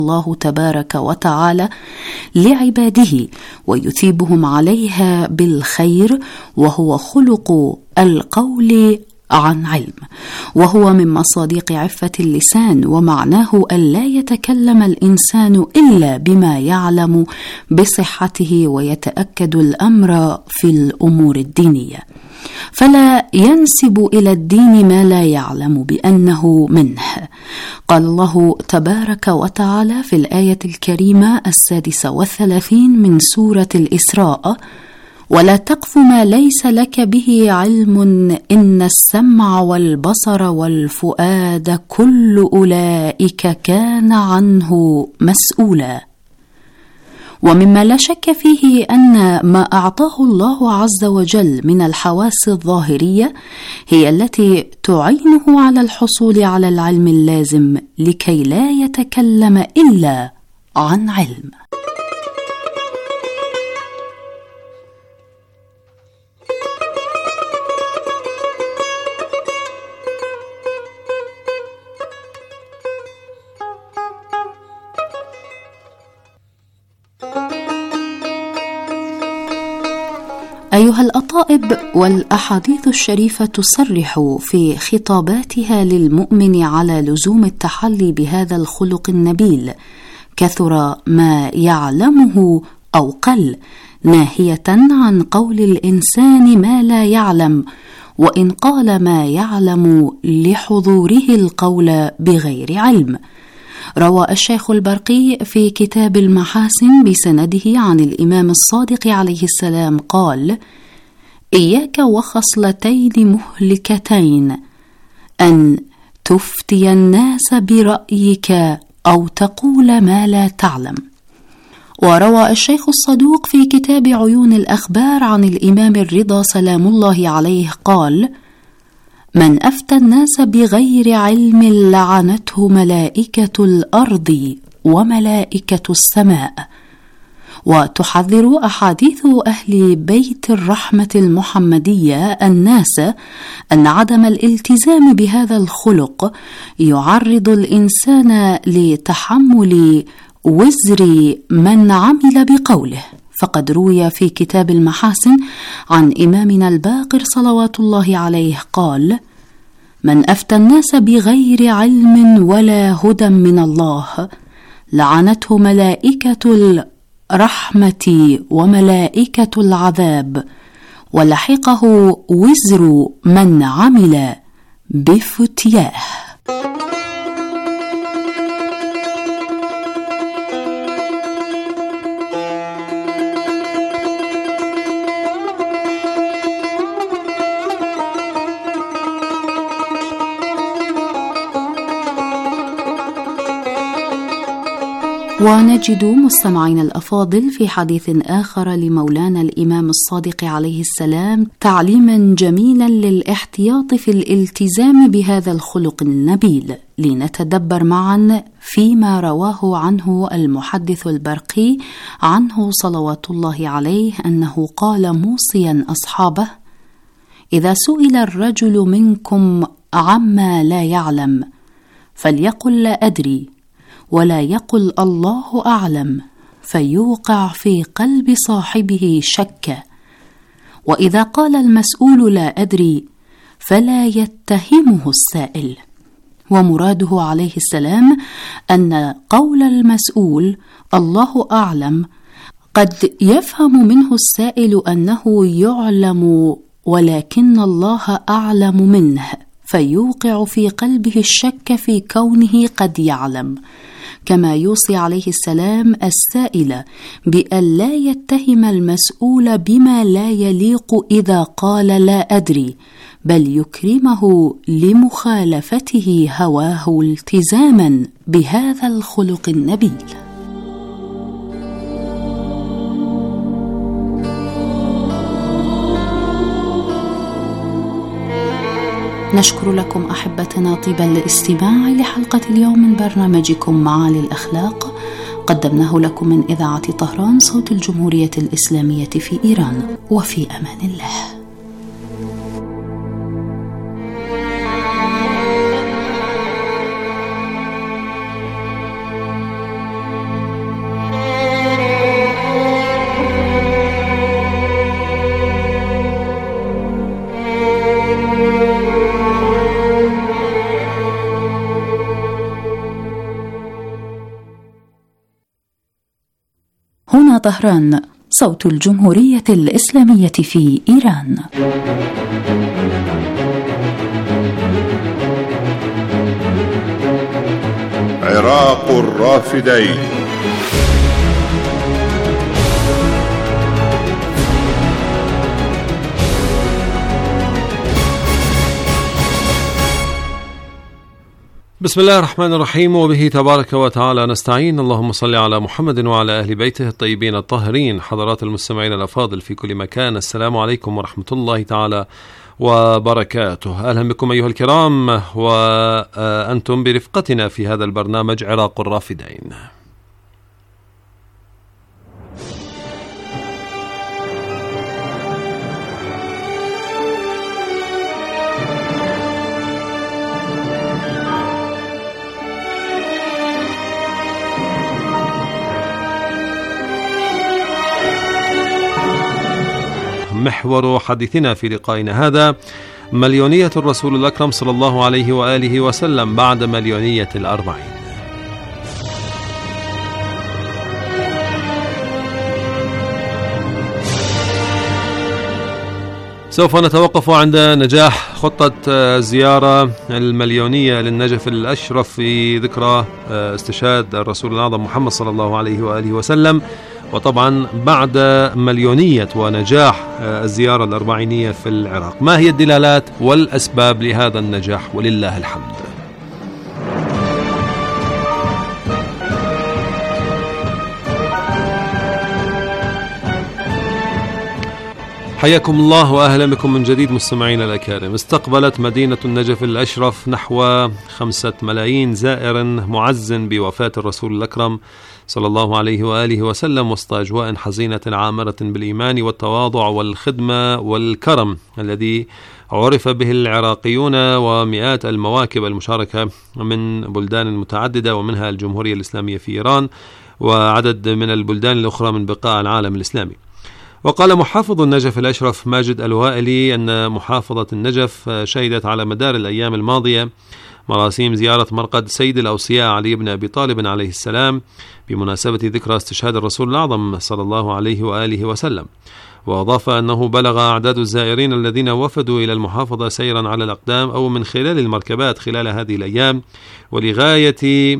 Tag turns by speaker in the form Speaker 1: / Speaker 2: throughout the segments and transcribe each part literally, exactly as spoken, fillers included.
Speaker 1: الله تبارك وتعالى لعباده ويثيبهم عليها بالخير، وهو خلق القول عن علم، وهو من مصادق عفة اللسان، ومعناه ألا يتكلم الإنسان إلا بما يعلم بصحته ويتأكد الأمر في الأمور الدينية، فلا ينسب إلى الدين ما لا يعلم بأنه منه. قال الله تبارك وتعالى في الآية الكريمة السادسة والثلاثين من سورة الإسراء: ولا تقف ما ليس لك به علم إن السمع والبصر والفؤاد كل أولئك كان عنه مسؤولا. ومما لا شك فيه أن ما أعطاه الله عز وجل من الحواس الظاهرية هي التي تعينه على الحصول على العلم اللازم لكي لا يتكلم إلا عن علم. أيها الأطائب، والأحاديث الشريفة تصرح في خطاباتها للمؤمن على لزوم التحلي بهذا الخلق النبيل، كثر ما يعلمه أو قل، ناهية عن قول الإنسان ما لا يعلم، وإن قال ما يعلم لحضوره القول بغير علم. روى الشيخ البرقي في كتاب المحاسن بسنده عن الإمام الصادق عليه السلام قال: إياك وخصلتين مهلكتين، أن تفتي الناس برأيك أو تقول ما لا تعلم. وروى الشيخ الصدوق في كتاب عيون الأخبار عن الإمام الرضا سلام الله عليه قال: من أفتى الناس بغير علم لعنته ملائكة الأرض وملائكة السماء. وتحذر أحاديث أهل بيت الرحمة المحمدية الناس أن عدم الالتزام بهذا الخلق يعرض الإنسان لتحمل وزر من عمل بقوله. فقد روي في كتاب المحاسن عن إمامنا الباقر صلوات الله عليه قال: من أفتى الناس بغير علم ولا هدى من الله لعنته ملائكة الرحمة وملائكة العذاب، ولحقه وزر من عمل بفتياه. ونجد مستمعين الأفاضل في حديث آخر لمولانا الإمام الصادق عليه السلام تعليما جميلا للاحتياط في الالتزام بهذا الخلق النبيل، لنتدبر معا فيما رواه عنه المحدث البرقي عنه صلوات الله عليه أنه قال موصيا أصحابه: إذا سئل الرجل منكم عما لا يعلم فليقل لا أدري، ولا يقل الله أعلم، فيوقع في قلب صاحبه شك. وإذا قال المسؤول لا أدري فلا يتهمه السائل. ومراده عليه السلام أن قول المسؤول الله أعلم قد يفهم منه السائل أنه يعلم ولكن الله أعلم منه، فيوقع في قلبه الشك في كونه قد يعلم. كما يوصي عليه السلام السائل بأن لا يتهم المسؤول بما لا يليق إذا قال لا أدري، بل يكرمه لمخالفته هواه التزاما بهذا الخلق النبيل. نشكر لكم أحبتنا طيب الاستماع لحلقة اليوم من برنامجكم معالي الأخلاق، قدمناه لكم من إذاعة طهران صوت الجمهورية الإسلامية في إيران، وفي أمان الله. طهران، صوت الجمهورية الإسلامية في إيران.
Speaker 2: عراق الرافدين.
Speaker 3: بسم الله الرحمن الرحيم، وبه تبارك وتعالى نستعين. اللهم صل على محمد وعلى أهل بيته الطيبين الطاهرين. حضرات المستمعين الأفاضل في كل مكان، السلام عليكم ورحمة الله تعالى وبركاته. أهلا بكم أيها الكرام، وأنتم برفقتنا في هذا البرنامج عراق الرافدين. محور حديثنا في لقائنا هذا مليونية الرسول الأكرم صلى الله عليه وآله وسلم بعد مليونية الأربعين. سوف نتوقف عند نجاح خطة الزيارة المليونية للنجف الأشرف في ذكرى استشهاد الرسول الأعظم محمد صلى الله عليه وآله وسلم، وطبعا بعد مليونية ونجاح الزيارة الأربعينية في العراق. ما هي الدلالات والأسباب لهذا النجاح ولله الحمد؟ حياكم الله وأهلا بكم من جديد مستمعين الأكارم. استقبلت مدينة النجف الأشرف نحو خمسة ملايين زائر معز بوفاة الرسول الأكرم صلى الله عليه وآله وسلم، وسط أجواء حزينة عامرة بالإيمان والتواضع والخدمة والكرم الذي عرف به العراقيون، ومئات المواكب المشاركة من بلدان متعددة ومنها الجمهورية الإسلامية في إيران وعدد من البلدان الأخرى من بقاع العالم الإسلامي. وقال محافظ النجف الأشرف ماجد الوائلي أن محافظة النجف شهدت على مدار الأيام الماضية مراسيم زيارة مرقد سيد الأوصياء علي بن أبي طالب عليه السلام بمناسبة ذكرى استشهاد الرسول الأعظم صلى الله عليه وآله وسلم. وأضاف أنه بلغ أعداد الزائرين الذين وفدوا إلى المحافظة سيرا على الأقدام أو من خلال المركبات خلال هذه الأيام، ولغاية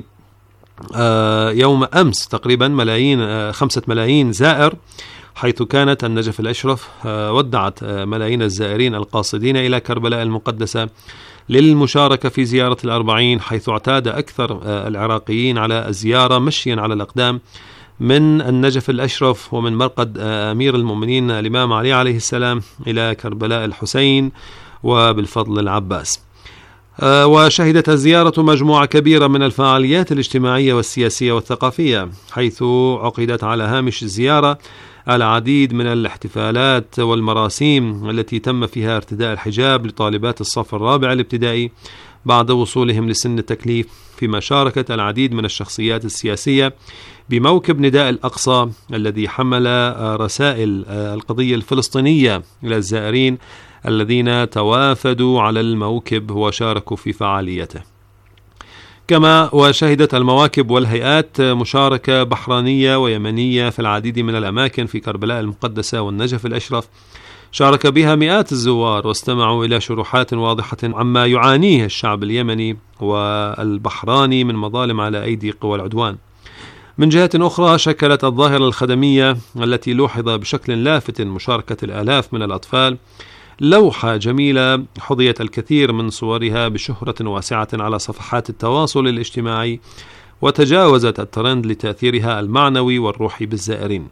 Speaker 3: يوم أمس تقريبا ملايين خمسة ملايين زائر، حيث كانت النجف الأشرف ودعت ملايين الزائرين القاصدين إلى كربلاء المقدسة للمشاركة في زيارة الأربعين، حيث اعتاد أكثر العراقيين على الزيارة مشيا على الأقدام من النجف الأشرف ومن مرقد أمير المؤمنين الإمام علي عليه السلام إلى كربلاء الحسين وبالفضل العباس. وشهدت الزيارة مجموعة كبيرة من الفعاليات الاجتماعية والسياسية والثقافية، حيث عقدت على هامش الزيارة العديد من الاحتفالات والمراسيم التي تم فيها ارتداء الحجاب لطالبات الصف الرابع الابتدائي بعد وصولهم لسن التكليف، فيما شاركت العديد من الشخصيات السياسية بموكب نداء الأقصى الذي حمل رسائل القضية الفلسطينية إلى الزائرين الذين توافدوا على الموكب وشاركوا في فعاليته. كما وشهدت المواكب والهيئات مشاركة بحرانية ويمنية في العديد من الأماكن في كربلاء المقدسة والنجف الأشرف، شارك بها مئات الزوار واستمعوا إلى شروحات واضحة عما يعانيه الشعب اليمني والبحراني من مظالم على أيدي قوى العدوان. من جهة أخرى، شكلت الظاهرة الخدمية التي لوحظ بشكل لافت مشاركة الآلاف من الأطفال لوحة جميلة حظيت الكثير من صورها بشهرة واسعة على صفحات التواصل الاجتماعي، وتجاوزت الترند لتأثيرها المعنوي والروحي بالزائرين.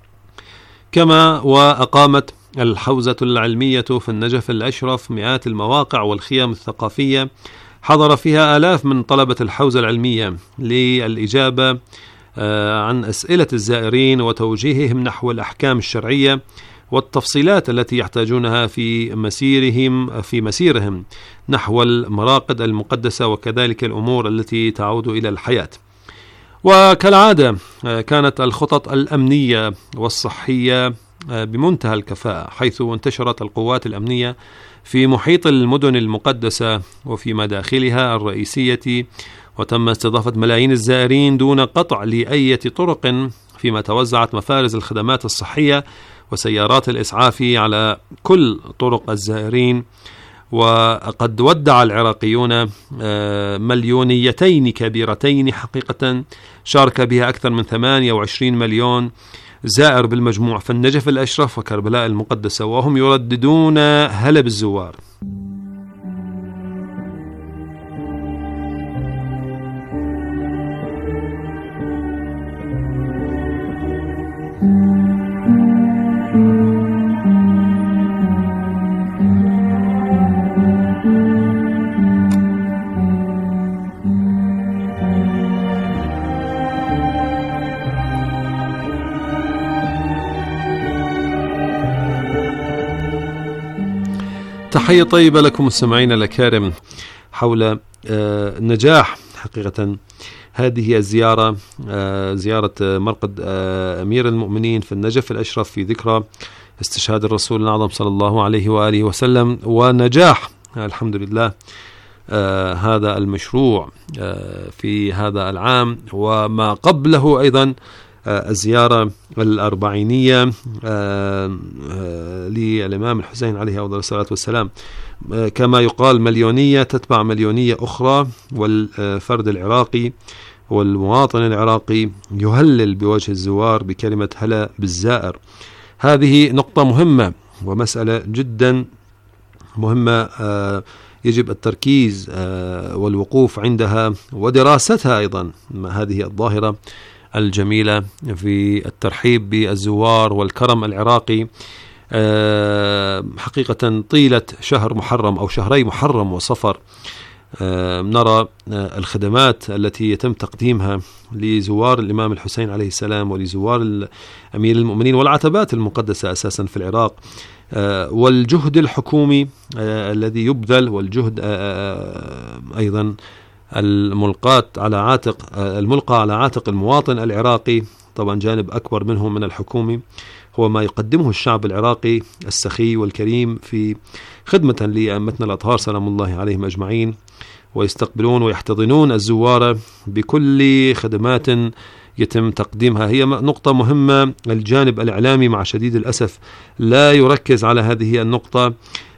Speaker 3: كما وأقامت الحوزة العلمية في النجف الأشرف مئات المواقع والخيام الثقافية حضر فيها آلاف من طلبة الحوزة العلمية للإجابة عن أسئلة الزائرين وتوجيههم نحو الأحكام الشرعية والتفصيلات التي يحتاجونها في مسيرهم في مسيرهم نحو المراقد المقدسة، وكذلك الأمور التي تعود إلى الحياة. وكالعادة كانت الخطط الأمنية والصحية بمنتهى الكفاءة، حيث انتشرت القوات الأمنية في محيط المدن المقدسة وفي مداخلها الرئيسية، وتم استضافة ملايين الزائرين دون قطع لأي طرق فيما توزعت مفارز الخدمات الصحية وسيارات الإسعاف على كل طرق الزائرين. وقد ودع العراقيون مليونيتين كبيرتين حقيقة شارك بها أكثر من ثمانية وعشرين مليون زائر بالمجموع في النجف الأشرف وكربلاء المقدسة، وهم يرددون هلا بالزوار. تحية طيبة لكم مستمعين الأكارم حول نجاح حقيقة هذه الزيارة، زيارة مرقد أمير المؤمنين في النجف الأشرف في ذكرى استشهاد الرسول الأعظم صلى الله عليه وآله وسلم، ونجاح الحمد لله هذا المشروع في هذا العام وما قبله أيضا الزيارة الأربعينية للإمام الحسين عليه أفضل الصلاة والسلام. كما يقال مليونية تتبع مليونية أخرى، والفرد العراقي والمواطن العراقي يهلل بوجه الزوار بكلمة هلا بالزائر. هذه نقطة مهمة ومسألة جدا مهمة يجب التركيز والوقوف عندها ودراستها أيضا، هذه الظاهرة الجميلة في الترحيب بالزوار والكرم العراقي. حقيقة طيلة شهر محرم أو شهري محرم وصفر نرى الخدمات التي يتم تقديمها لزوار الإمام الحسين عليه السلام ولزوار أمير المؤمنين والعتبات المقدسة أساسا في العراق، والجهد الحكومي الذي يبذل، والجهد أيضا الملقاة على عاتق الملقى على عاتق المواطن العراقي. طبعا جانب أكبر منه من الحكومي هو ما يقدمه الشعب العراقي السخي والكريم في خدمة لأئمتنا الأطهار سلام الله عليهم أجمعين، ويستقبلون ويحتضنون الزوار بكل خدمات يتم تقديمها. هي نقطة مهمة. الجانب الإعلامي مع شديد الأسف لا يركز على هذه النقطة،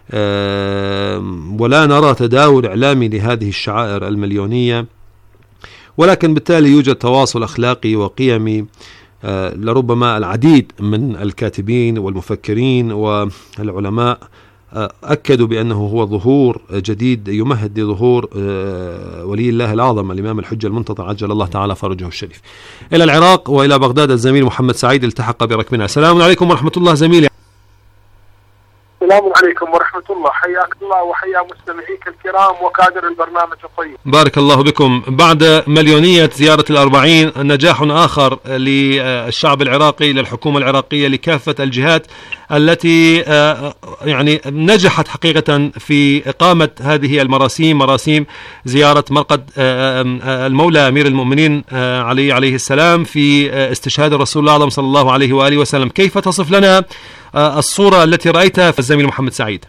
Speaker 3: ولا نرى تداول إعلامي لهذه الشعائر المليونية، ولكن بالتالي يوجد تواصل أخلاقي وقيمي. لربما العديد من الكاتبين والمفكرين والعلماء أكدوا بأنه هو ظهور جديد يمهد لظهور ولي الله الأعظم الإمام الحجة المنتظر عجل الله تعالى فرجه الشريف. إلى العراق وإلى بغداد الزميل محمد سعيد التحق بركبنا. السلام عليكم ورحمة الله زميلي.
Speaker 4: السلام عليكم ورحمة الله، حياك الله وحيا مستمعيك الكرام وكادر البرنامج الطيب.
Speaker 3: بارك الله بكم. بعد مليونية زيارة الأربعين، نجاح آخر للشعب العراقي، للحكومة العراقية، لكافة الجهات التي يعني نجحت حقيقة في إقامة هذه المراسيم، مراسيم زيارة مرقد المولى أمير المؤمنين علي عليه السلام في استشهاد الرسول الأعظم صلى الله عليه وآله وسلم. كيف تصف لنا الصورة التي رأيتها في الزميل محمد سعيد؟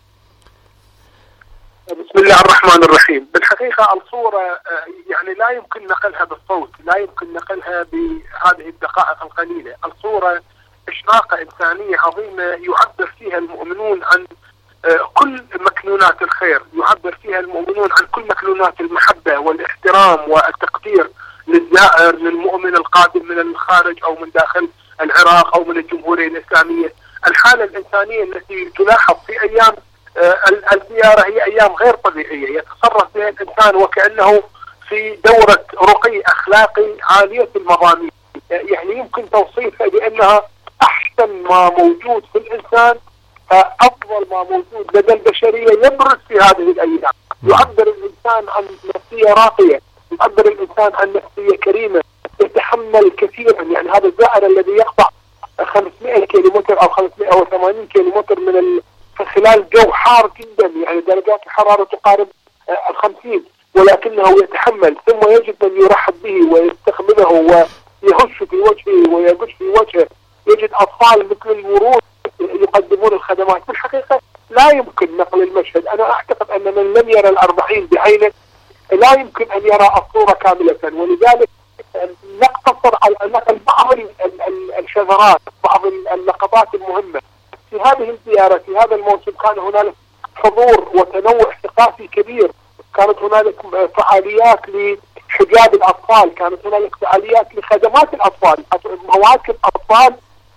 Speaker 4: بسم الله الرحمن الرحيم. بالحقيقة الصورة يعني لا يمكن نقلها بالصوت، لا يمكن نقلها بهذه الدقائق القليلة. الصورة إشراقة إنسانية عظيمة يعبر فيها المؤمنون عن كل مكنونات الخير، يعبر فيها المؤمنون عن كل مكنونات المحبة والاحترام والتقدير للزائر، للمؤمن القادم من الخارج أو من داخل العراق أو من الجمهورية الإسلامية. الحالة الإنسانية التي تلاحظ في أيام الزيارة هي أيام غير طبيعية، يتصرف بها الإنسان وكأنه في دورة رقي أخلاقي عالية المضامين. يعني يمكن توصيفها بأنها أحسن ما موجود في الإنسان، أفضل ما موجود لدى البشرية يبرز في هذه الأيام. يعبر الإنسان عن نفسية راقية، يعبر الإنسان عن نفسية كريمة، يتحمل كثيرا. يعني هذا الزائر الذي يقطع خمسمائة كيلومتر أو خمسمائة وثمانين كيلومتر من ال... خلال جو حار جدا، يعني درجات الحرارة تقارب الخمسين، ولكنه يتحمل، ثم يجد من يرحب به ويستقبله ويهش في وجهه ويبش في وجهه. يجد أطفال مثل الورود يقدمون الخدمات. في الحقيقة لا يمكن نقل المشهد. أنا أعتقد أن من لم يرى الأربعين بعينه لا يمكن أن يرى الصورة كاملة، ولذلك نقتصر نقتصر على نقل بعض الشذرات، بعض اللقطات المهمة. في هذه الزيارة في هذا الموسم كان هنالك حضور وتنوع ثقافي كبير، كانت هنالك فعاليات لحجاب الأطفال، كانت هنالك فعاليات لخدمات الأطفال، مواكب أطفال،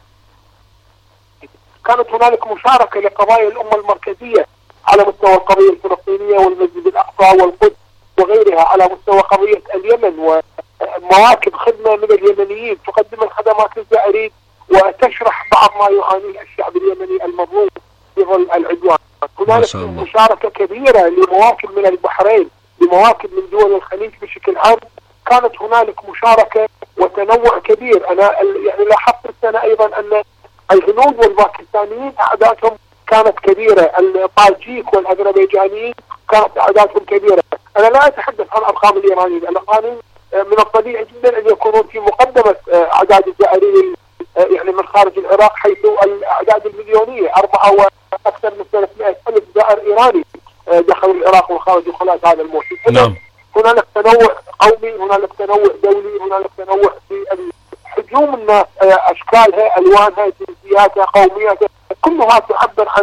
Speaker 4: كانت هنالك مشاركة لقضايا الأمة المركزية على مستوى القضية الفلسطينية والمسجد الأقصى والقدس وغيرها، على مستوى قضية اليمن ومواكب خدمة من اليمنيين تقدم الخدمات للزائرين وتشرح بعض ما يعانيه الشعب اليمني المظلوم في ظل العدوان. هنالك مشاركة كبيرة لمواكب من البحرين، لمواكب من دول الخليج بشكل عام، كانت هنالك مشاركة وتنوع كبير. أنا يعني لاحظت السنة أيضا أن الهنود والباكستانيين أعدادهم كانت كبيرة، الطاجيك والأذربيجانيين كانت أعدادهم كبيرة. أنا لا أتحدث عن أرقام الإيرانيين، الإيرانيين من الطبيعي جدا أن يكونون في مقدمة أعداد الزائرين يعني من خارج العراق، حيث الأعداد المليونية أربعة وأكثر من ثلاثمائة ألف زائر إيراني دخلوا العراق وخرجوا خلال هذا الموسم.
Speaker 3: نعم.
Speaker 4: هنالك تنوع قومي، هنالك تنوع دولي، هنالك تنوع في حجوم الناس، أشكالها، ألوانها، جنسياتها، قومياتها، كلها تعبر عن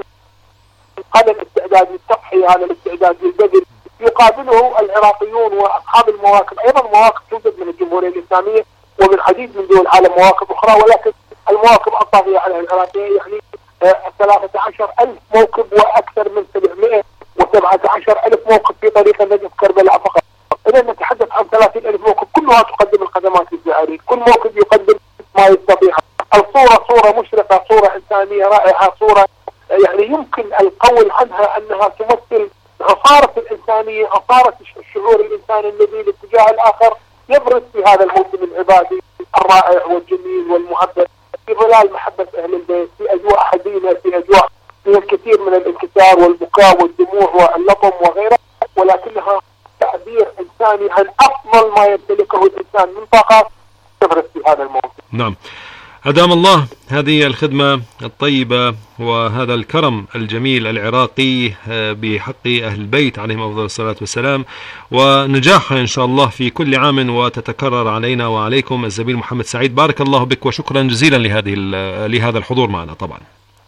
Speaker 4: هذا الاستعداد للتضحية، هذا الاستعداد للبذل. يقابله العراقيون وأصحاب المواقف، أيضا مواقف توجد من الجمهورية الإسلامية ومن عديد من دول العالم مواقف أخرى، ولكن المواقف الطاغية على العراقية يعني ثلاثة عشر ألف موقف وأكثر من سبعمائة وسبعة عشر ألف موقف في طريق النجف كربلاء فقط. إذا نتحدث عن ثلاثين ألف موقف كلها تقدم الخدمات للزائرين، كل موقف يقدم ما يستطيع. الصورة صورة مشرقة، صورة إنسانية رائعة، صورة يعني يمكن القول عنها أنها تمثل عصارة الإنسانية، عصارة الشعور الإنساني الذي لاتجاه الآخر يبرز في هذا الموسم العبادي الرائع والجميل والمعبر في ظلال محبة أهل البيت، في أجواء حزينة، في أجواء فيها الكثير من الانكسار والبكاء والدموع واللطم وغيرها، ولكنها تعبير إنساني عن أفضل ما يمتلكه الإنسان من طاقات تبرز في هذا الموسم.
Speaker 3: نعم. أدام الله هذه الخدمة الطيبة وهذا الكرم الجميل العراقي بحق أهل البيت عليهم أفضل الصلاة والسلام، ونجاحها إن شاء الله في كل عام وتتكرر علينا وعليكم. الزميل محمد سعيد، بارك الله بك وشكرا جزيلا لهذه لهذا الحضور معنا. طبعا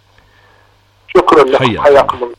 Speaker 4: شكرا لكم، حياكم الله.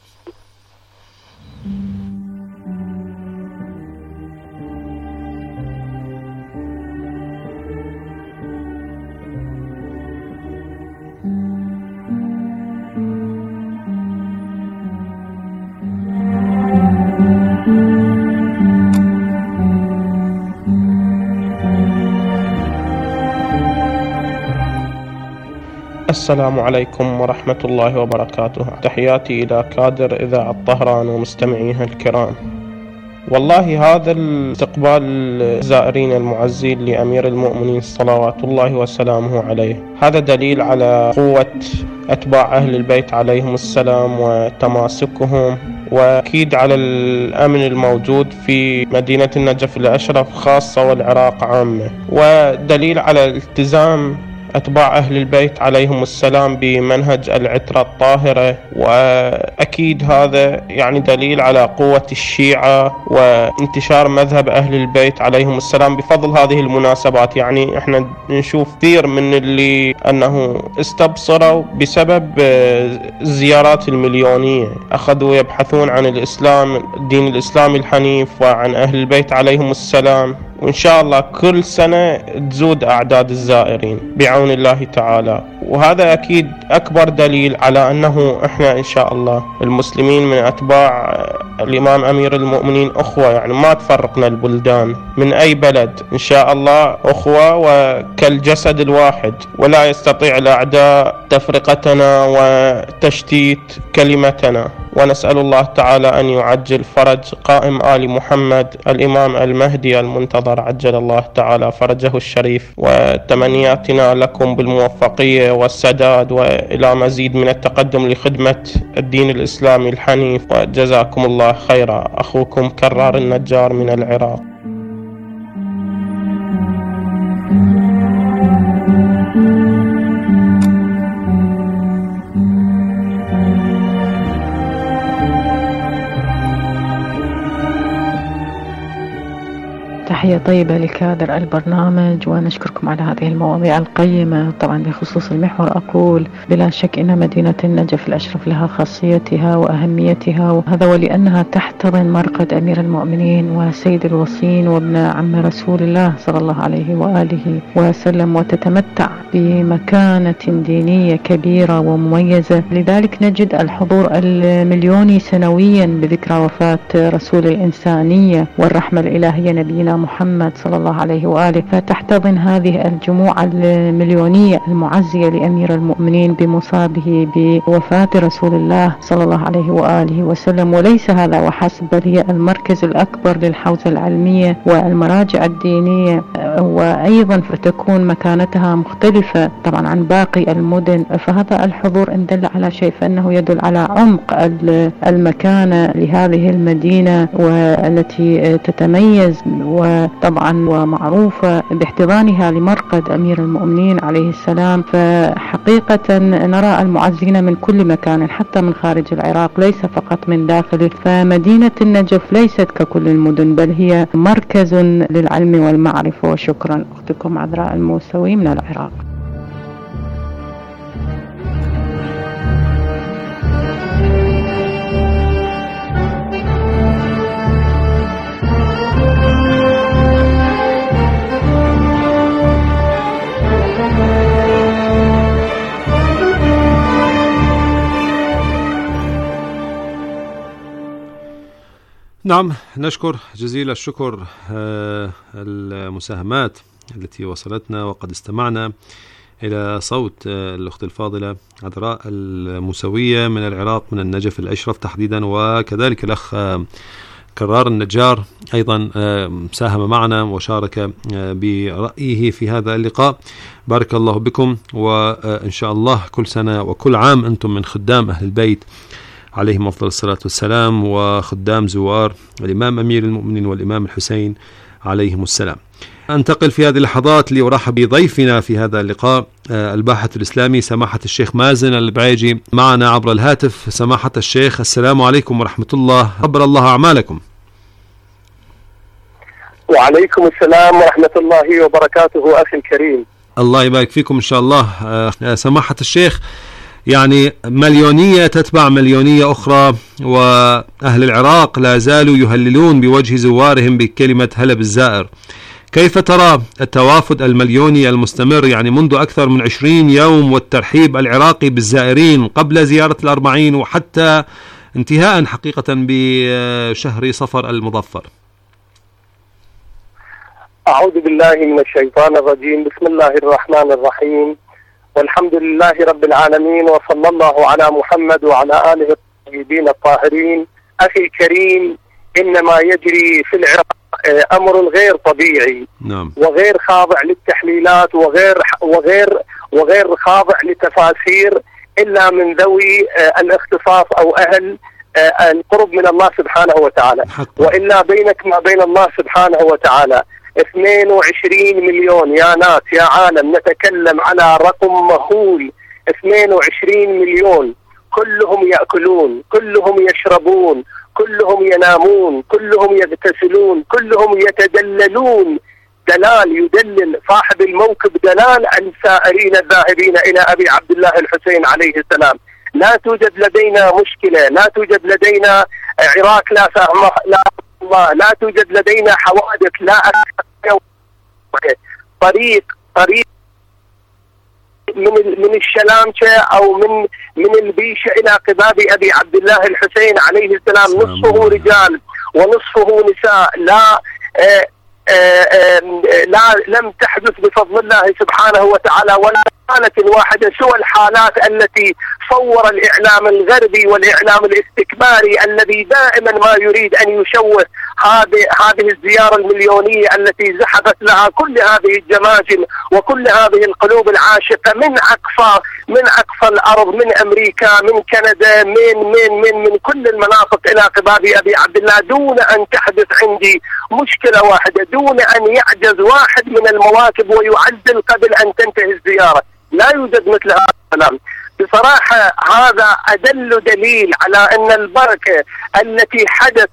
Speaker 5: السلام عليكم ورحمة الله وبركاته. تحياتي إلى كادر إذاعة طهران ومستمعيها الكرام. والله هذا الاستقبال الزائرين المعزين لأمير المؤمنين صلوات الله وسلامه عليه هذا دليل على قوة أتباع أهل البيت عليهم السلام وتماسكهم، وأكيد على الأمن الموجود في مدينة النجف الأشرف خاصة والعراق عامة، ودليل على التزام أتباع أهل البيت عليهم السلام بمنهج العترة الطاهرة. وأكيد هذا يعني دليل على قوة الشيعة وانتشار مذهب أهل البيت عليهم السلام بفضل هذه المناسبات. يعني احنا نشوف كثير من اللي أنه استبصروا بسبب الزيارات المليونية، أخذوا يبحثون عن الإسلام، الدين الإسلامي الحنيف، وعن أهل البيت عليهم السلام. وإن شاء الله كل سنة تزود أعداد الزائرين بعون الله تعالى، وهذا أكيد أكبر دليل على أنه إحنا إن شاء الله المسلمين من أتباع الإمام أمير المؤمنين أخوة، يعني ما تفرقنا البلدان من أي بلد، إن شاء الله أخوة وكالجسد الواحد، ولا يستطيع الأعداء تفرقتنا وتشتيت كلمتنا. ونسأل الله تعالى أن يعجل فرج قائم آل محمد الإمام المهدي المنتظر عجل الله تعالى فرجه الشريف، وتمنياتنا لكم بالموفقية والسداد وإلى مزيد من التقدم لخدمة الدين الإسلامي الحنيف، وجزاكم الله خيرا. أخوكم كرار النجار من العراق.
Speaker 6: تحية طيبة لكادر البرنامج، ونشكركم على هذه المواضيع القيمة. طبعا بخصوص المحور أقول بلا شك أن مدينة النجف الأشرف لها خاصيتها وأهميتها، وهذا ولأنها تحتضن مرقد أمير المؤمنين وسيد الوصين وابن عم رسول الله صلى الله عليه وآله وسلم، وتتمتع بمكانة دينية كبيرة ومميزة. لذلك نجد الحضور المليوني سنويا بذكرى وفاة رسول الإنسانية والرحمة الإلهية نبينا محمد صلى الله عليه وآله، فتحتضن هذه الجموع المليونية المعزية لأمير المؤمنين بمصابه بوفاة رسول الله صلى الله عليه وآله وسلم. وليس هذا وحسب، بل هي المركز الأكبر للحوزة العلمية والمراجع الدينية، وأيضا فتكون مكانتها مختلفة طبعا عن باقي المدن. فهذا الحضور إن دل على شيء فإنه يدل على عمق المكانة لهذه المدينة، والتي تتميز وطبعا ومعروفة باحتضانها لمرقد أمير المؤمنين عليه السلام. فحقيقة نرى المعزين من كل مكان حتى من خارج العراق، ليس فقط من داخله. فمدينة النجف ليست ككل المدن، بل هي مركز للعلم والمعرفة. وشكرا. أختكم عذراء الموسوي من العراق.
Speaker 3: نعم، نشكر جزيل الشكر المساهمات التي وصلتنا، وقد استمعنا إلى صوت الأخت الفاضلة عذراء الموسوية من العراق، من النجف الأشرف تحديدا، وكذلك الأخ كرار النجار أيضا ساهم معنا وشارك برأيه في هذا اللقاء. بارك الله بكم، وإن شاء الله كل سنة وكل عام أنتم من خدام أهل البيت عليهم أفضل الصلاة والسلام، وخدام زوار الإمام أمير المؤمنين والإمام الحسين عليهم السلام. أنتقل في هذه اللحظات لأرحب بضيفنا في هذا اللقاء الباحث الإسلامي سماحة الشيخ مازن البعيجي معنا عبر الهاتف. سماحة الشيخ، السلام عليكم ورحمة الله، قبل الله أعمالكم.
Speaker 4: وعليكم السلام ورحمة الله وبركاته أخي الكريم.
Speaker 3: الله يبارك فيكم إن شاء الله. سماحة الشيخ، يعني مليونية تتبع مليونية أخرى، وأهل العراق لا زالوا يهللون بوجه زوارهم بكلمة هلا بالزائر. كيف ترى التوافد المليوني المستمر يعني منذ أكثر من عشرين يوم، والترحيب العراقي بالزائرين قبل زيارة الأربعين وحتى انتهاء حقيقة بشهر صفر المظفر؟
Speaker 4: أعوذ بالله من الشيطان الرجيم. بسم الله الرحمن الرحيم، والحمد لله رب العالمين، وصلى الله على محمد وعلى آله الطيبين الطاهرين. أخي الكريم، إنما يجري في العراق أمر غير طبيعي، نعم، وغير خاضع للتحليلات، وغير وغير وغير خاضع لتفاسير إلا من ذوي الاختصاص أو أهل القرب من الله سبحانه وتعالى. وإلا بينك ما بين الله سبحانه وتعالى اثنين وعشرين مليون يا ناس يا عالم، نتكلم على رقم مهول. اثنين وعشرين مليون، كلهم يأكلون، كلهم يشربون، كلهم ينامون، كلهم يغتسلون، كلهم يتدللون. دلال يدلل صاحب الموكب دلال عن سائرين الذاهبين إلى أبي عبد الله الحسين عليه السلام. لا توجد لدينا مشكلة، لا توجد لدينا عراق لا فهم لا الله، لا توجد لدينا حوادث، لا طريق طريق من من الشلامشة أو من من البيشة إلى قباب أبي عبد الله الحسين عليه السلام، نصفه رجال ونصفه نساء. لا آآ آآ لا لم تحدث بفضل الله سبحانه وتعالى ولا حالة واحدة سوى الحالات التي صور الإعلام الغربي والإعلام الاستكباري الذي دائما ما يريد أن يشوه هذه هذه الزيارة المليونية التي زحفت لها كل هذه الجماجم وكل هذه القلوب العاشقة من أقصى من أقصى الأرض، من أمريكا، من كندا، من من من من كل المناطق إلى قباب أبي عبد الله، دون أن تحدث عندي مشكلة واحدة، دون أن يعجز واحد من المواكب ويعزل قبل أن تنتهي الزيارة. لا يوجد مثل هذا الكلام. بصراحة هذا أدل دليل على أن البركة التي حدثت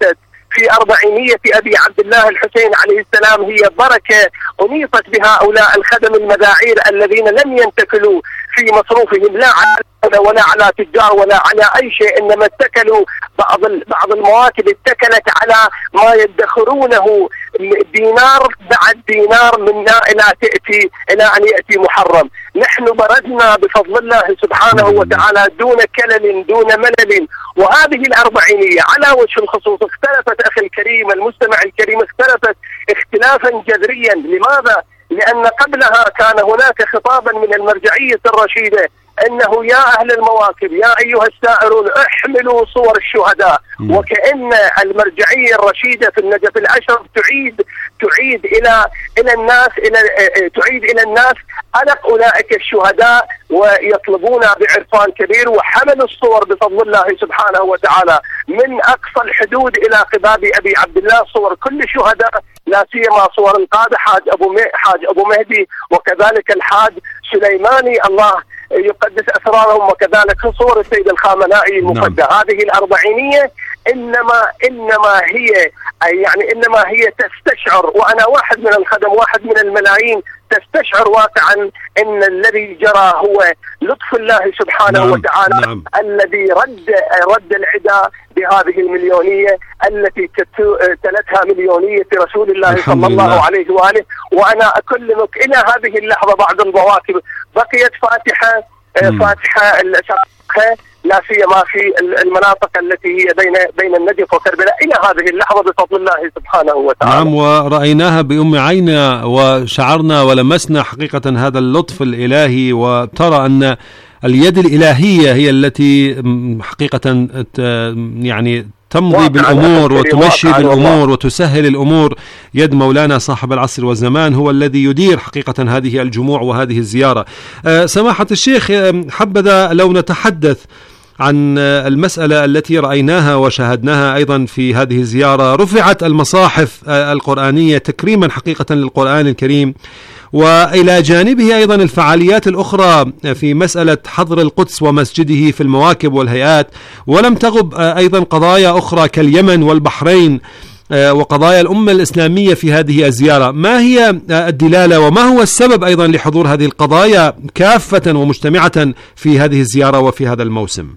Speaker 4: في أربعينية أبي عبد الله الحسين عليه السلام هي بركة أنيطت بهؤلاء الخدم المذاعير الذين لم ينتكلوا في مصروفهم لا على ولا على تجار ولا على أي شيء، إنما اتكلوا بعض بعض المواكب اتكلت على ما يدخرونه دينار بعد دينار منا إلى تأتي إلى أن يأتي محرم. نحن بردنا بفضل الله سبحانه وتعالى دون كلل دون ملل. وهذه الأربعينية على وجه الخصوص اختلفت أخي الكريم المستمع الكريم، اختلفت اختلافا جذريا. لماذا؟ لأن قبلها كان هناك خطابا من المرجعية الرشيدة أنه يا أهل المواكب يا أيها السائرون احملوا صور الشهداء، وكأن المرجعية الرشيدة في النجف الأشرف تعيد تعيد إلى إلى الناس إلى تعيد إلى الناس ألق أولئك الشهداء، ويطلبون بعرفان كبير وحمل الصور بفضل الله سبحانه وتعالى من أقصى الحدود إلى قباب أبي عبد الله، صور كل الشهداء لا سيما صور القادة حاج أبو حاج أبو مهدي وكذلك الحاج سليماني الله يقدس أسرارهم، وكذلك صور السيد الخامنائي المفدى. نعم. هذه الأربعينية إنما إنما هي يعني إنما هي تستشعر، وأنا واحد من الخدم واحد من الملايين، تستشعر واقعا ان الذي جرى هو لطف الله سبحانه نعم. وتعالى نعم. الذي رد رد العدا بهذه المليونية التي تلتها مليونية رسول الله صلى الله الله. عليه وآله. وأنا أكلمك إلى هذه اللحظة بعد المواكب بقيت فاتحة م. فاتحة لا سيما في المناطق التي هي بين بين النجف وكربلاء إلى هذه اللحظة بفضل الله سبحانه وتعالى.
Speaker 3: نعم، ورأيناها بأم عيننا وشعرنا ولمسنا حقيقة هذا اللطف الإلهي، وترى أن اليد الإلهية هي التي حقيقة يعني تمضي بالأمور وتمشي بالأمور وتسهل الأمور. يد مولانا صاحب العصر والزمان هو الذي يدير حقيقة هذه الجموع وهذه الزيارة. أه سماحة الشيخ، حبذا لو نتحدث عن المسألة التي رأيناها وشاهدناها أيضا في هذه الزيارة. رفعت المصاحف القرآنية تكريما حقيقة للقرآن الكريم، وإلى جانبه أيضا الفعاليات الأخرى في مسألة حظر القدس ومسجده في المواكب والهيئات، ولم تغب أيضا قضايا أخرى كاليمن والبحرين وقضايا الأمة الإسلامية في هذه الزيارة. ما هي الدلالة وما هو السبب أيضا لحضور هذه القضايا كافة ومجتمعة في هذه الزيارة وفي هذا الموسم؟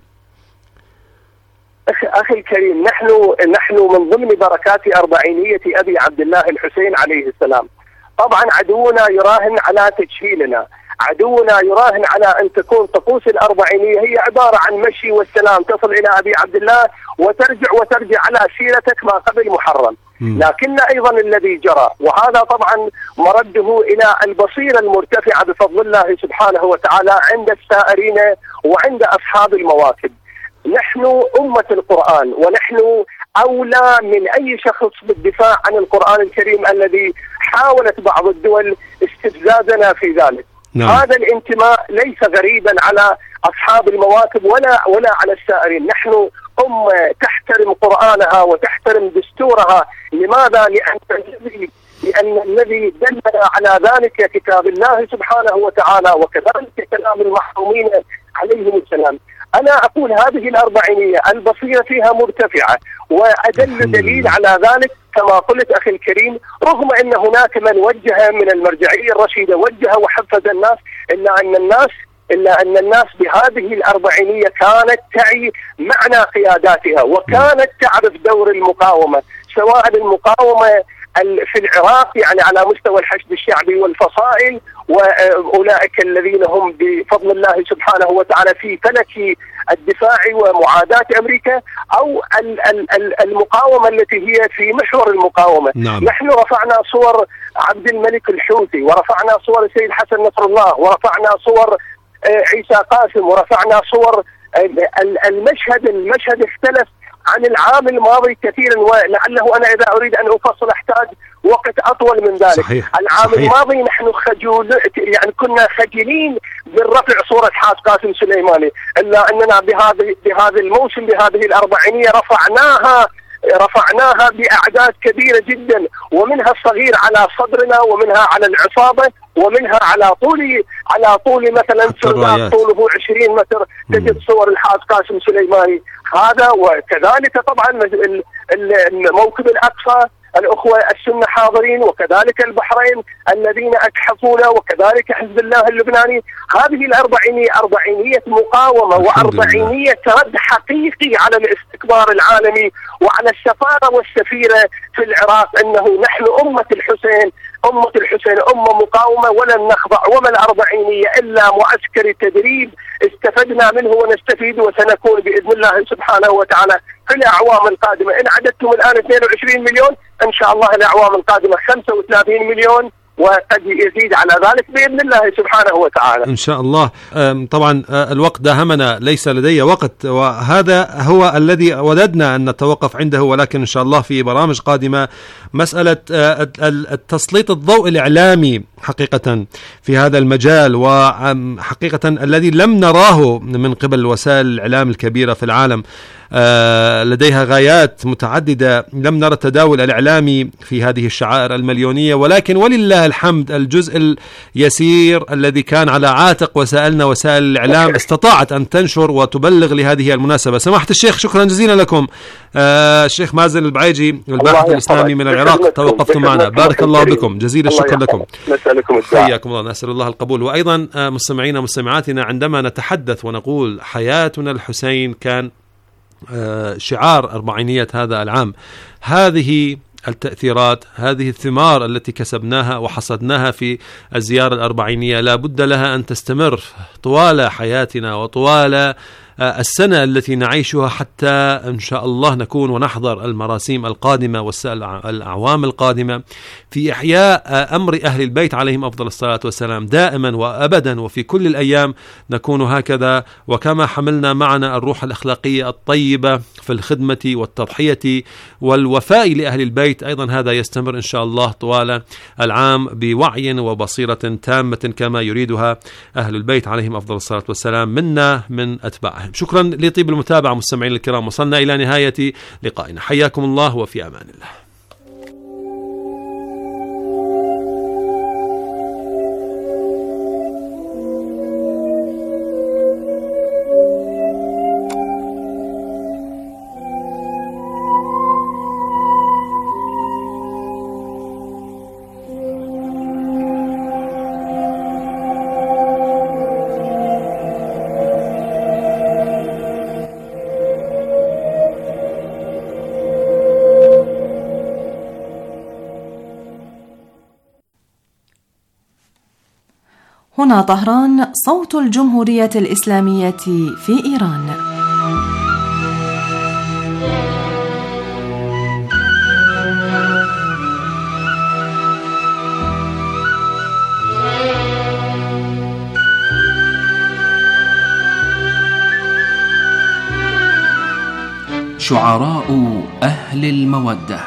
Speaker 4: أخي الكريم، نحن نحن من ضمن بركات أربعينية أبي عبد الله الحسين عليه السلام. طبعا عدونا يراهن على تجهيلنا، عدونا يراهن على أن تكون طقوس الأربعينية هي عبارة عن مشي والسلام، تصل إلى أبي عبد الله وترجع وترجع على سيرتك ما قبل محرم. لكن أيضا الذي جرى، وهذا طبعا مرده إلى البصيرة المرتفعة بفضل الله سبحانه وتعالى عند السائرين وعند أصحاب المواكب. نحن أمة القرآن، ونحن أولى من أي شخص بالدفاع عن القرآن الكريم الذي حاولت بعض الدول استفزازنا في ذلك. نعم. هذا الانتماء ليس غريبا على أصحاب المواكب ولا ولا على السائرين. نحن أمة تحترم قرآنها وتحترم دستورها. لماذا؟ لأن الذي لأن الذي دلنا على ذلك كتاب الله سبحانه وتعالى وكذلك كلام المحرومين عليهم السلام. أنا أقول هذه الأربعينية البصيرة فيها مرتفعة، وأدل دليل على ذلك كما قلت أخي الكريم، رغم أن هناك من وجه من المرجعية الرشيدة وجه وحفز الناس، إلا أن الناس إلا أن الناس بهذه الأربعينية كانت تعي معنى قياداتها، وكانت تعرف دور المقاومة، سواء المقاومة في العراق يعني على مستوى الحشد الشعبي والفصائل، وأولئك الذين هم بفضل الله سبحانه وتعالى في فلك الدفاع ومعاداة أمريكا، أو المقاومة التي هي في محور المقاومة. نعم. نحن رفعنا صور عبد الملك الحوثي، ورفعنا صور السيد حسن نصر الله، ورفعنا صور عيسى قاسم، ورفعنا صور المشهد المشهد اختلف عن العام الماضي كثيرا، ولعله أنا إذا أريد أن أفصل أحتاج وقت أطول من ذلك. صحيح. العام صحيح. الماضي نحن خجول يعني كنا خجلين من رفع صورة حاج قاسم سليماني، إلا أننا بهذه بهذا الموسم بهذه الأربعينية رفعناها رفعناها بأعداد كبيرة جدا، ومنها الصغير على صدرنا، ومنها على العصابة، ومنها على طول على طول مثلا سرداب طوله عشرين متر. تجد صور الحاج قاسم سليماني هذا. وكذلك طبعا موكب الأقصى الأخوة السنة حاضرين، وكذلك البحرين الذين أجحفونا، وكذلك حزب الله اللبناني. هذه الأربعينية أربعينية مقاومة وأربعينية رد حقيقي على الاستكبار العالمي وعلى السفارة والسفيرة في العراق أنه نحن أمة الحسين أمة الحسين أمة مقاومة ولن نخضع. وما الأربعينية إلا معسكر تدريب استفدنا منه ونستفيد، وسنكون بإذن الله سبحانه وتعالى في الأعوام القادمة. إن عددتم الآن اثنين وعشرين مليون، إن شاء الله الأعوام القادمة خمسة وثلاثين مليون، وقد يزيد على ذلك بإذن الله سبحانه وتعالى
Speaker 3: إن شاء الله. طبعا الوقت داهمنا، ليس لدي وقت، وهذا هو الذي وددنا أن نتوقف عنده، ولكن إن شاء الله في برامج قادمة مسألة التسليط الضوء الإعلامي حقيقة في هذا المجال، وحقيقة الذي لم نراه من قبل وسائل الإعلام الكبيرة في العالم. آه لديها غايات متعددة، لم نرى التداول الإعلامي في هذه الشعائر المليونية، ولكن ولله الحمد الجزء اليسير الذي كان على عاتق وسائلنا وسائل الإعلام استطاعت أن تنشر وتبلغ لهذه المناسبة. سماحة الشيخ شكرا جزيلا لكم. آه الشيخ مازن البعيجي الباحث الإسلامي من العراق، توقفتم معنا، بارك الله بكم، جزيل الشكر لكم. حياكم الله، نسأل الله القبول. وأيضا آه مستمعينا مستمعاتنا، عندما نتحدث ونقول حياتنا الحسين كان شعار أربعينية هذا العام، هذه التأثيرات، هذه الثمار التي كسبناها وحصدناها في الزيارة الأربعينية لا بد لها أن تستمر طوال حياتنا وطوال السنة التي نعيشها، حتى إن شاء الله نكون ونحضر المراسيم القادمة والأعوام القادمة في إحياء أمر أهل البيت عليهم أفضل الصلاة والسلام دائما وأبدا، وفي كل الأيام نكون هكذا. وكما حملنا معنا الروح الأخلاقية الطيبة في الخدمة والتضحية والوفاء لأهل البيت، أيضا هذا يستمر إن شاء الله طوال العام بوعي وبصيرة تامة كما يريدها أهل البيت عليهم أفضل الصلاة والسلام منا من أتباعهم. شكرا لطيب المتابعة مستمعين الكرام، وصلنا إلى نهاية لقائنا، حياكم الله وفي أمان الله.
Speaker 7: هنا طهران، صوت الجمهورية الإسلامية في إيران.
Speaker 8: شعراء أهل المودة.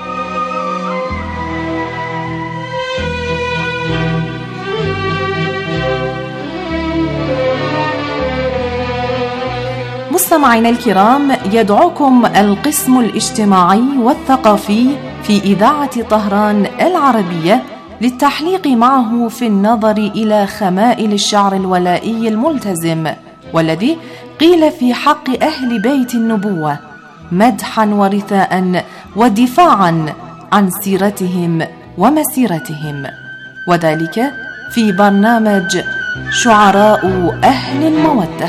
Speaker 7: مستمعينا الكرام، يدعوكم القسم الاجتماعي والثقافي في إذاعة طهران العربية للتحليق معه في النظر إلى خمائل الشعر الولائي الملتزم، والذي قيل في حق أهل بيت النبوة مدحا ورثاء ودفاعا عن سيرتهم ومسيرتهم، وذلك في برنامج شعراء أهل المودة.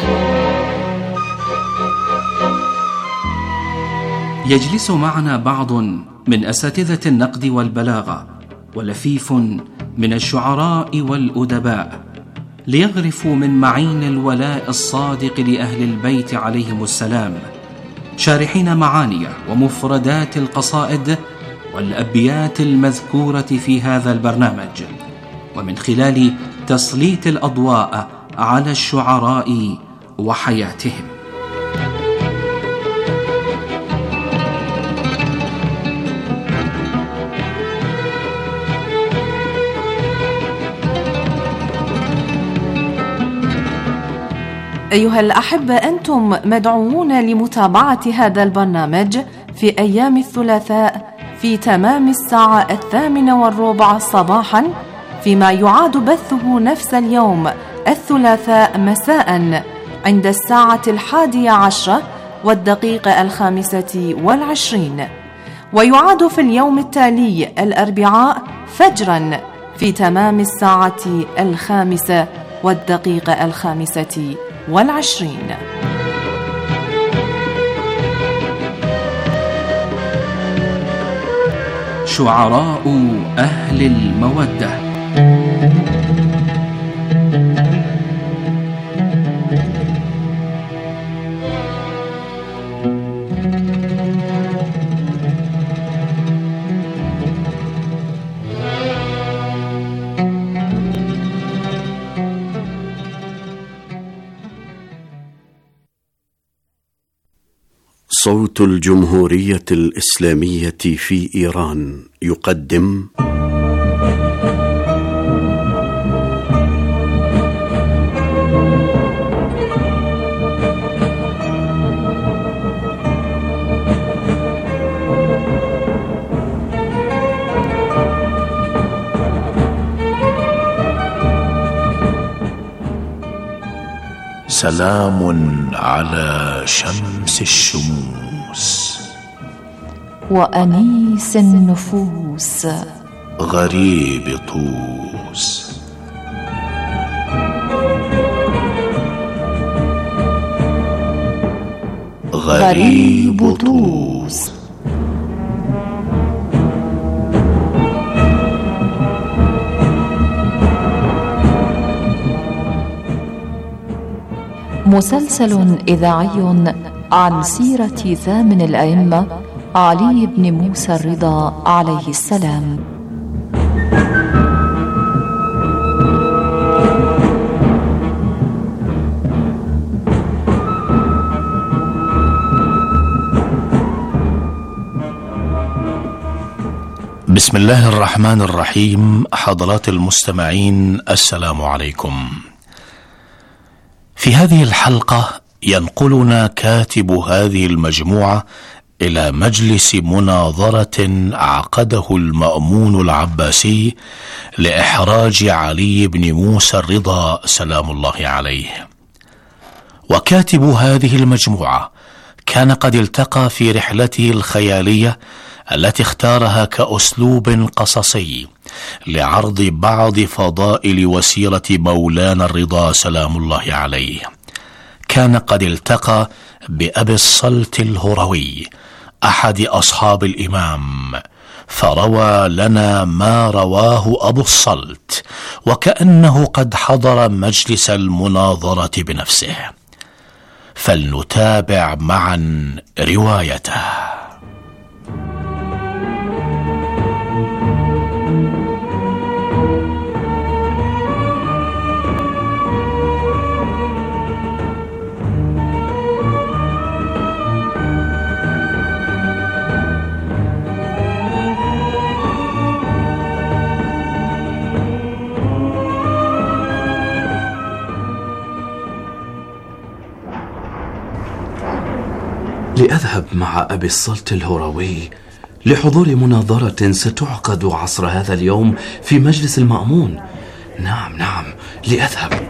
Speaker 8: يجلس معنا بعض من أساتذة النقد والبلاغة ولفيف من الشعراء والأدباء ليغرفوا من معين الولاء الصادق لأهل البيت عليهم السلام، شارحين معاني ومفردات القصائد والأبيات المذكورة في هذا البرنامج، ومن خلال تسليط الأضواء على الشعراء وحياتهم.
Speaker 7: أيها الأحبة، أنتم مدعوون لمتابعة هذا البرنامج في أيام الثلاثاء في تمام الساعة الثامنة والربع صباحا، فيما يعاد بثه نفس اليوم الثلاثاء مساء عند الساعة الحادية عشرة والدقيقة الخامسة والعشرين، ويعاد في اليوم التالي الأربعاء فجرا في تمام الساعة الخامسة والدقيقة الخامسة والعشرين.
Speaker 8: شعراء أهل المودة.
Speaker 9: صوت الجمهورية الإسلامية في إيران يقدم
Speaker 10: سلام على شمس الشموس
Speaker 11: وأنيس النفوس
Speaker 10: غريب طوس.
Speaker 11: غريب طوس. مسلسل إذاعي عن سيرة ثامن الأئمة علي بن موسى الرضا عليه السلام.
Speaker 10: بسم الله الرحمن الرحيم. حضرات المستمعين، السلام عليكم. في هذه الحلقة ينقلنا كاتب هذه المجموعة إلى مجلس مناظرة عقده المأمون العباسي لإحراج علي بن موسى الرضا سلام الله عليه. وكاتب هذه المجموعة كان قد التقى في رحلته الخيالية التي اختارها كأسلوب قصصي لعرض بعض فضائل وسيرة مولانا الرضا سلام الله عليه. كان قد التقى بأبي الصلت الهروي أحد أصحاب الإمام، فروى لنا ما رواه أبو الصلت وكأنه قد حضر مجلس المناظرة بنفسه. فلنتابع معا روايته.
Speaker 12: لأذهب مع أبي الصلت الهروي لحضور مناظرة ستعقد عصر هذا اليوم في مجلس المأمون. نعم نعم لأذهب.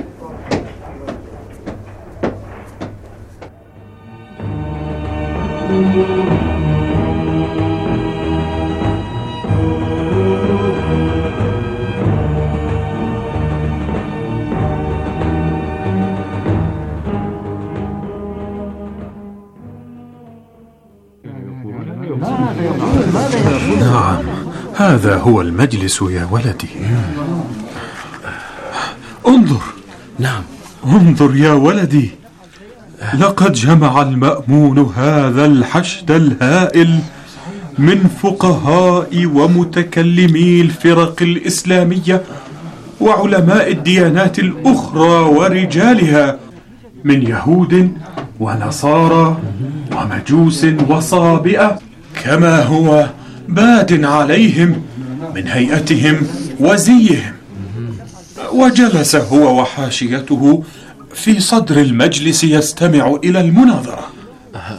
Speaker 13: نعم، هذا هو المجلس يا ولدي. انظر.
Speaker 12: نعم
Speaker 13: انظر يا ولدي، لقد جمع المأمون هذا الحشد الهائل من فقهاء ومتكلمي الفرق الإسلامية وعلماء الديانات الأخرى ورجالها من يهود ونصارى ومجوس وصابئة، كما هو باد عليهم من هيئتهم وزيهم. وجلس هو وحاشيته في صدر المجلس يستمع إلى المناظرة.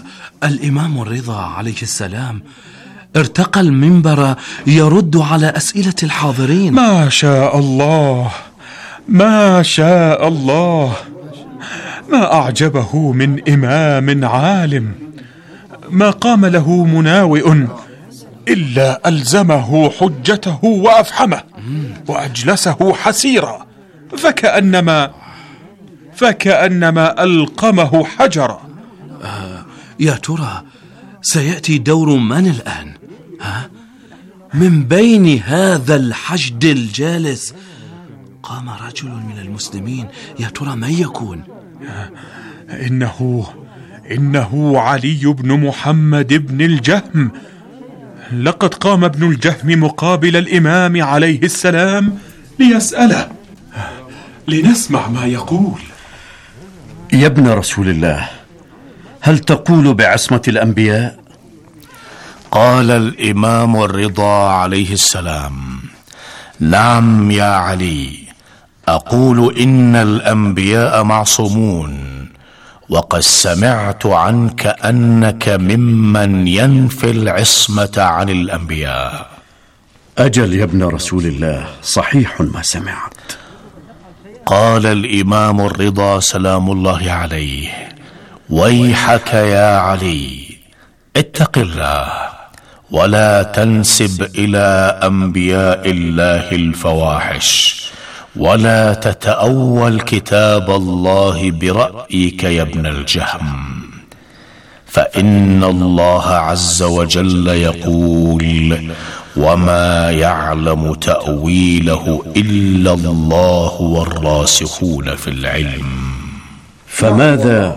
Speaker 12: الإمام الرضا عليه السلام ارتقى المنبر يرد على أسئلة الحاضرين.
Speaker 13: ما شاء الله، ما شاء الله، ما أعجبه من إمام عالم، ما قام له مناوئ إلا ألزمه حجته وأفحمه وأجلسه حسيرا، فكأنما فكأنما ألقمه حجرا.
Speaker 12: آه يا ترى سيأتي دور من الآن؟ ها؟ من بين هذا الحشد الجالس قام رجل من المسلمين، يا ترى من يكون؟
Speaker 13: إنه إنه علي بن محمد بن الجهم. لقد قام ابن الجهم مقابل الإمام عليه السلام ليسأله. لنسمع ما يقول.
Speaker 9: يا ابن رسول الله، هل تقول بعصمة الأنبياء؟
Speaker 10: قال الإمام الرضا عليه السلام: نعم يا علي، أقول إن الأنبياء معصومون، وقد سمعت عنك أنك ممن ينفي العصمة عن الأنبياء.
Speaker 9: أجل يا ابن رسول الله، صحيح ما سمعت.
Speaker 10: قال الإمام الرضا سلام الله عليه: ويحك يا علي، اتق الله ولا تنسب إلى أنبياء الله الفواحش، ولا تتأول كتاب الله برأيك يا ابن الجهم، فإن الله عز وجل يقول: وما يعلم تأويله إلا الله والراسخون في العلم.
Speaker 9: فماذا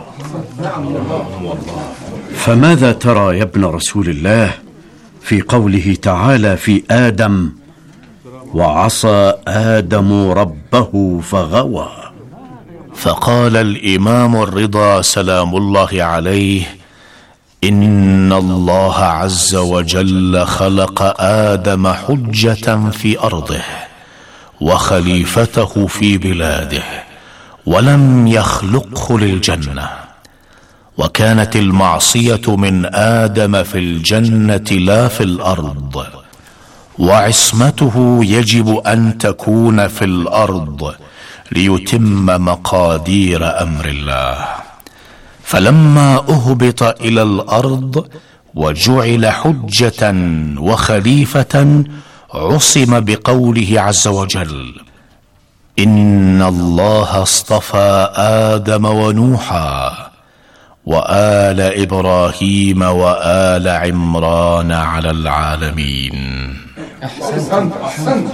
Speaker 9: فماذا ترى يا ابن رسول الله في قوله تعالى في آدم: وعصى آدم ربه فغوى؟
Speaker 10: فقال الإمام الرضا سلام الله عليه: إن الله عز وجل خلق آدم حجة في أرضه وخليفته في بلاده، ولم يخلقه للجنة، وكانت المعصية من آدم في الجنة لا في الأرض، وعصمته يجب أن تكون في الأرض ليتم مقادير أمر الله. فلما أهبط إلى الأرض وجعل حجة وخليفة عصم بقوله عز وجل: إن الله اصطفى آدم ونوحا وآل إبراهيم وآل عمران على العالمين.
Speaker 9: أحسنت, أحسنت,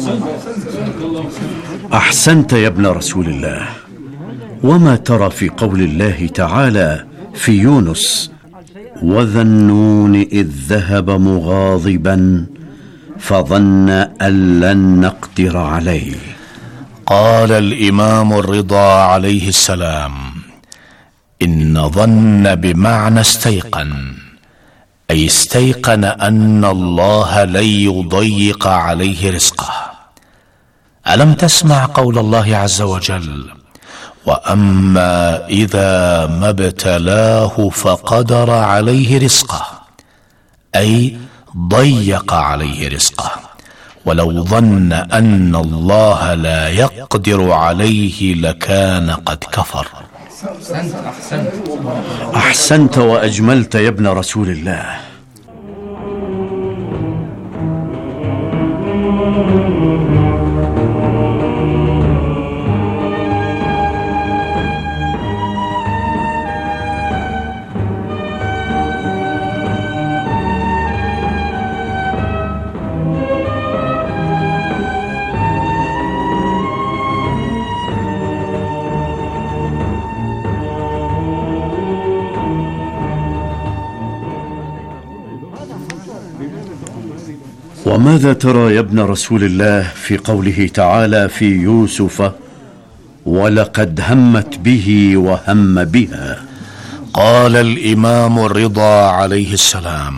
Speaker 9: أحسنت يا ابن رسول الله. وما ترى في قول الله تعالى في يونس: وذا النون إذ ذهب مغاضبا فظن أن لن نقدر عليه؟
Speaker 10: قال الإمام الرضا عليه السلام: إن ظن بمعنى استيقن، أي استيقن أن الله لن يضيق عليه رزقه. ألم تسمع قول الله عز وجل: وأما إذا ما ابتلاه فقدر عليه رزقه، أي ضيق عليه رزقه. ولو ظن أن الله لا يقدر عليه لكان قد كفر.
Speaker 9: أحسنت, أحسنت, أحسنت وأجملت يا ابن رسول الله. وماذا ترى يا ابن رسول الله في قوله تعالى في يوسف: ولقد همت به وهم بها؟
Speaker 10: قال الإمام الرضا عليه السلام: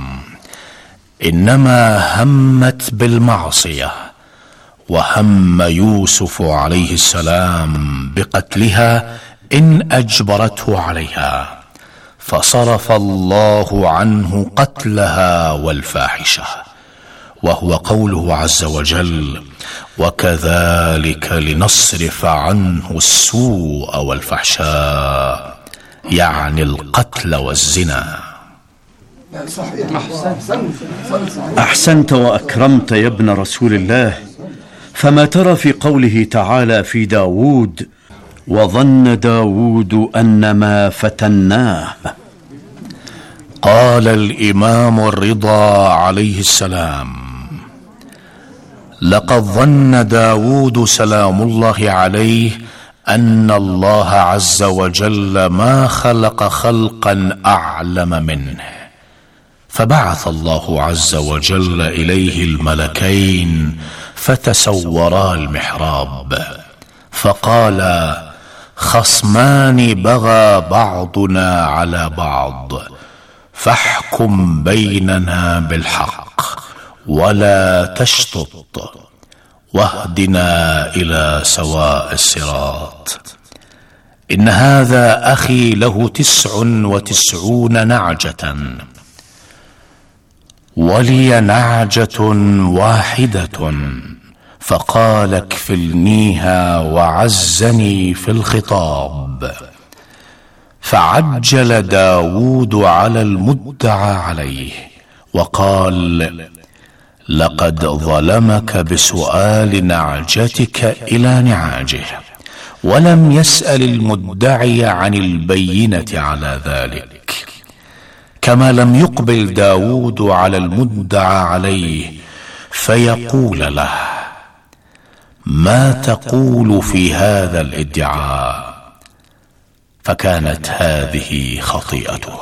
Speaker 10: إنما همت بالمعصية، وهم يوسف عليه السلام بقتلها إن أجبرته عليها، فصرف الله عنه قتلها والفاحشة، وهو قوله عز وجل: وكذلك لنصرف عنه السوء والفحشاء، يعني القتل والزنا.
Speaker 9: أحسنت وأكرمت يا ابن رسول الله. فما ترى في قوله تعالى في داود: وظن داود أنما فتناه؟
Speaker 10: قال الإمام الرضا عليه السلام: لقد ظن داود سلام الله عليه أن الله عز وجل ما خلق خلقا أعلم منه، فبعث الله عز وجل إليه الملكين فتسورا المحراب، فقال: خصمان بغى بعضنا على بعض، فاحكم بيننا بالحق ولا تشطط، واهدنا إلى سواء الصراط. إن هذا أخي له تسع وتسعون نعجة، ولي نعجة واحدة، فقال: اكفلنيها، وعزني في الخطاب. فعجل داود على المدعى عليه وقال: لقد ظلمك بسؤال نعجتك إلى نعاجه، ولم يسأل المدعي عن البينة على ذلك، كما لم يقبل داود على المدعى عليه فيقول له: ما تقول في هذا الادعاء؟ فكانت هذه خطيئته.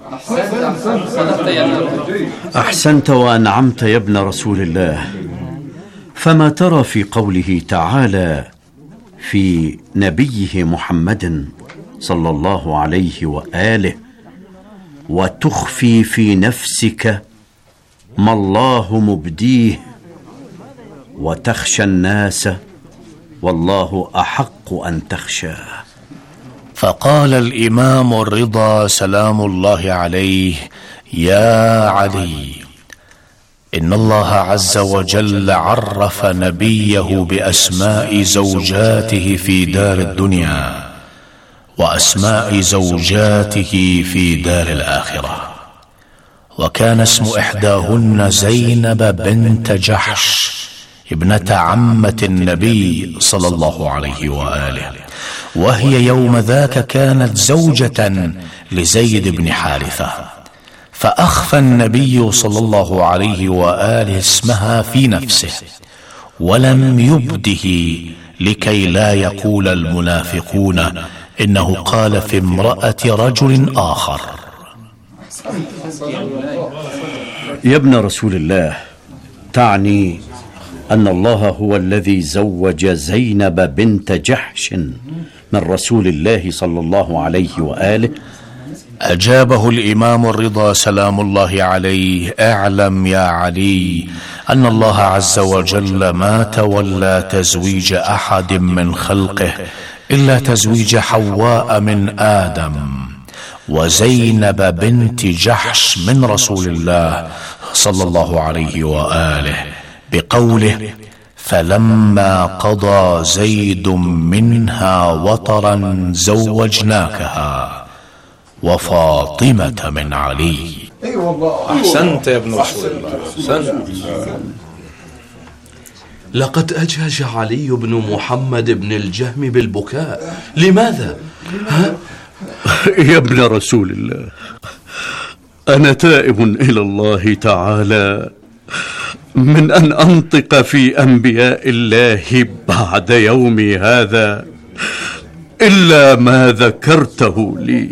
Speaker 9: أحسنت وأنعمت يا ابن رسول الله. فما ترى في قوله تعالى في نبيه محمد صلى الله عليه وآله: وتخفي في نفسك ما الله مبديه، وتخشى الناس والله أحق أن تخشاه؟
Speaker 10: فقال الإمام الرضا سلام الله عليه: يا علي، إن الله عز وجل عرف نبيه بأسماء زوجاته في دار الدنيا وأسماء زوجاته في دار الآخرة، وكان اسم إحداهن زينب بنت جحش ابنة عمة النبي صلى الله عليه وآله، وهي يوم ذاك كانت زوجة لزيد بن حارثة، فأخفى النبي صلى الله عليه وآله اسمها في نفسه ولم يبده، لكي لا يقول المنافقون إنه قال في امرأة رجل آخر.
Speaker 9: يا ابن رسول الله، تعني أن الله هو الذي زوج زينب بنت جحش من رسول الله صلى الله عليه وآله؟
Speaker 10: أجابه الإمام الرضا سلام الله عليه: اعلم يا علي أن الله عز وجل ما تولى تزويج أحد من خلقه إلا تزويج حواء من آدم وزينب بنت جحش من رسول الله صلى الله عليه وآله، بقوله: فلما قضى زيد منها وطرا زوجناكها، وفاطمة من علي.
Speaker 12: اي والله احسنت يا ابن رسول الله، احسنت. لقد أجهج علي بن محمد بن الجهم بالبكاء. لماذا؟ ها؟
Speaker 9: يا ابن رسول الله، أنا تائب إلى الله تعالى من أن أنطق في أنبياء الله بعد يومي هذا إلا ما ذكرته لي.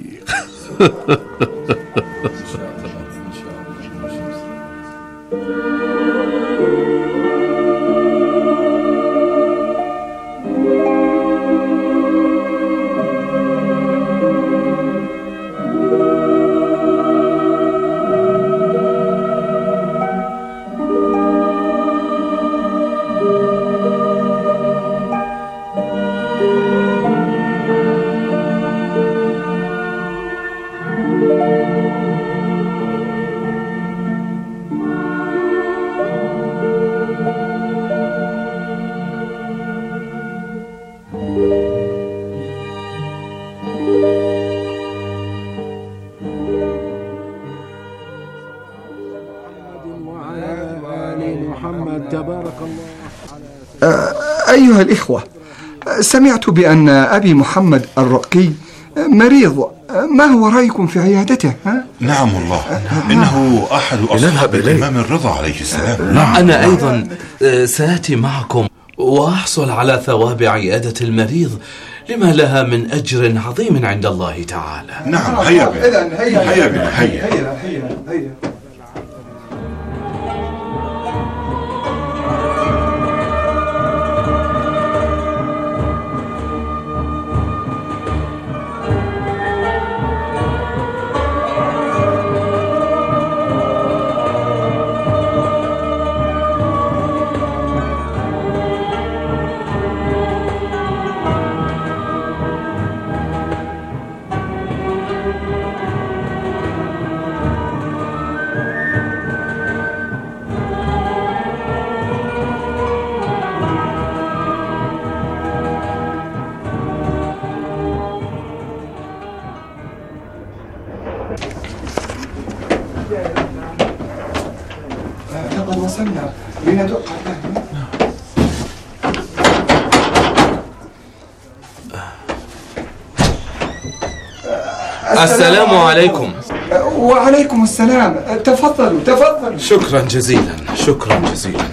Speaker 14: أيها الإخوة، سمعت بأن أبي محمد الرقي مريض، ما هو رأيكم في عيادته؟ ها؟
Speaker 2: نعم والله، إنه أحد أصحاب الإمام الرضا عليه السلام.
Speaker 12: نعم. أنا أيضا سآتي معكم وأحصل على ثواب عيادة المريض لما لها من أجر عظيم عند الله تعالى.
Speaker 2: نعم، هيا بنا هيا بنا هيا
Speaker 14: هيا هيا. لقد وصلنا، لندق.
Speaker 12: السلام عليكم.
Speaker 14: وعليكم السلام، تفضلوا تفضلوا.
Speaker 12: شكرا جزيلا، شكرا جزيلا.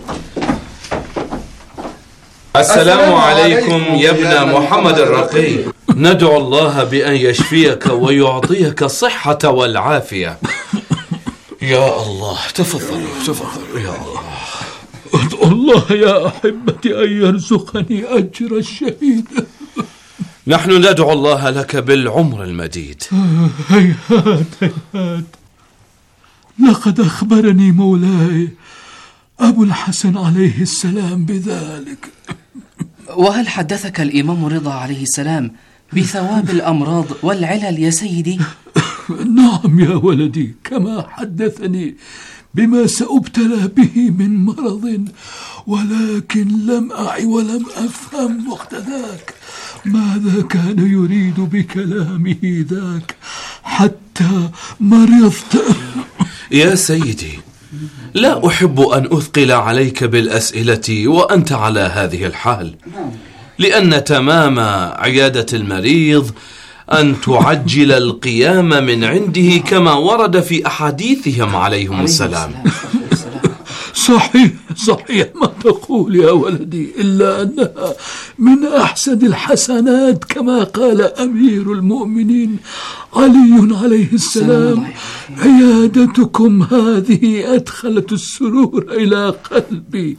Speaker 12: السلام عليكم يا ابن محمد الرقي، ندعو الله بأن يشفيك ويعطيك الصحة والعافية. يا الله، تفضلوا تفضلوا يا الله.
Speaker 15: ادعو الله يا أحبتي أن يرزقني أجر الشهيد.
Speaker 12: نحن ندعو الله لك بالعمر المديد.
Speaker 15: هيهات هيهات، لقد أخبرني مولاي أبو الحسن عليه السلام بذلك.
Speaker 16: وهل حدثك الإمام رضا عليه السلام بثواب الأمراض والعلل يا سيدي؟
Speaker 15: نعم يا ولدي، كما حدثني بما سأبتلى به من مرض، ولكن لم أعي ولم أفهم وقت ذاك ماذا كان يريد بكلامه ذاك حتى مرضت.
Speaker 12: يا سيدي، لا أحب أن أثقل عليك بالأسئلة وأنت على هذه الحال، لأن تمام عيادة المريض أن تعجل القيام من عنده كما ورد في أحاديثهم عليهم السلام.
Speaker 15: صحيح صحيح ما تقول يا ولدي، إلا أنها من أحسن الحسنات كما قال أمير المؤمنين علي عليه السلام: عيادتكم هذه أدخلت السرور إلى قلبي،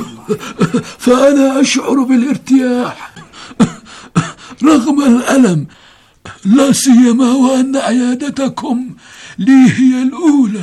Speaker 15: فأنا أشعر بالارتياح رغم الألم، لا سيما وأن عيادتكم لي هي الأولى،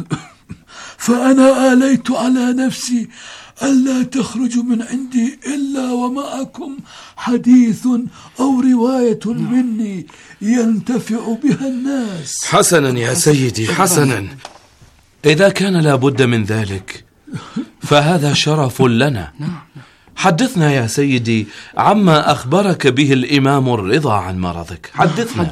Speaker 15: فأنا آليت على نفسي ألا تخرج من عندي إلا ومعكم حديث أو رواية مني ينتفع بها الناس.
Speaker 12: حسنا يا سيدي، حسنا، إذا كان لابد من ذلك فهذا شرف لنا. حدثنا يا سيدي عما أخبرك به الإمام الرضا عن مرضك، حدثنا.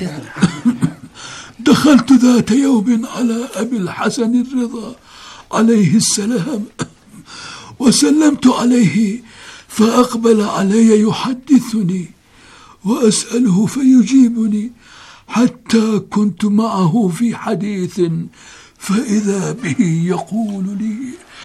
Speaker 15: دخلت ذات يوم على أبي الحسن الرضا عليه السلام وسلمت عليه، فأقبل علي يحدثني وأسأله فيجيبني، حتى كنت معه في حديث فإذا به يقول لي: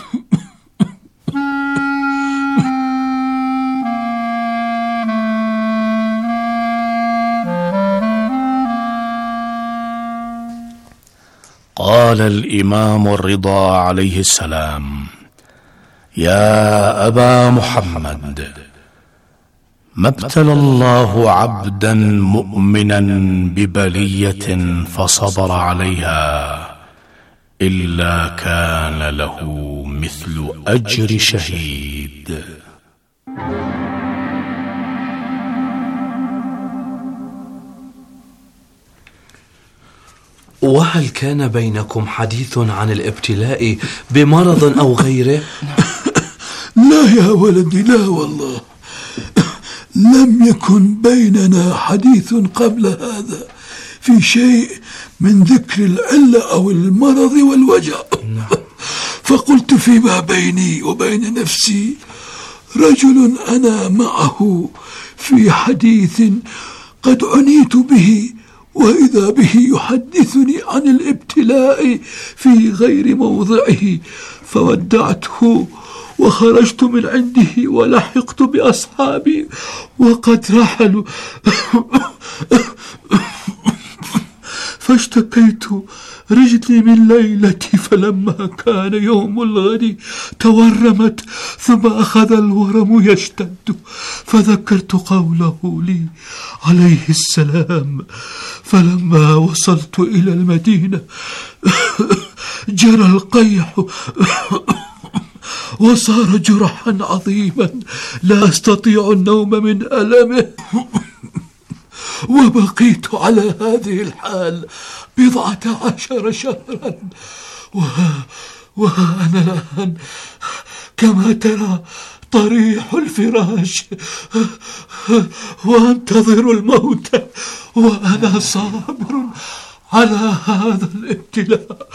Speaker 10: قال الإمام الرضا عليه السلام: يا أبا محمد، ما ابتلى الله عبدا مؤمنا ببلية فصبر عليها إلا كان له مثل أجر شهيد.
Speaker 12: وهل كان بينكم حديث عن الابتلاء بمرض أو غيره؟
Speaker 15: لا يا ولدي، لا والله، لم يكن بيننا حديث قبل هذا في شيء من ذكر العلة أو المرض والوجع. فقلت فيما بيني وبين نفسي: رجل أنا معه في حديث قد عنيت به، وإذا به يحدثني عن الابتلاء في غير موضعه، فودعته وخرجت من عنده ولحقت بأصحابي وقد رحلوا فاشتكيت رجلي من ليلتي، فلما كان يوم الغد تورمت، ثم أخذ الورم يشتد، فذكرت قوله لي عليه السلام، فلما وصلت إلى المدينة جرى القيح وصار جرحا عظيما لا أستطيع النوم من ألمه، وبقيت على هذه الحال بضعة عشر شهرا، وها, وها أنا الآن كما ترى طريح الفراش وأنتظر الموت، وأنا صابر على هذا الابتلاء.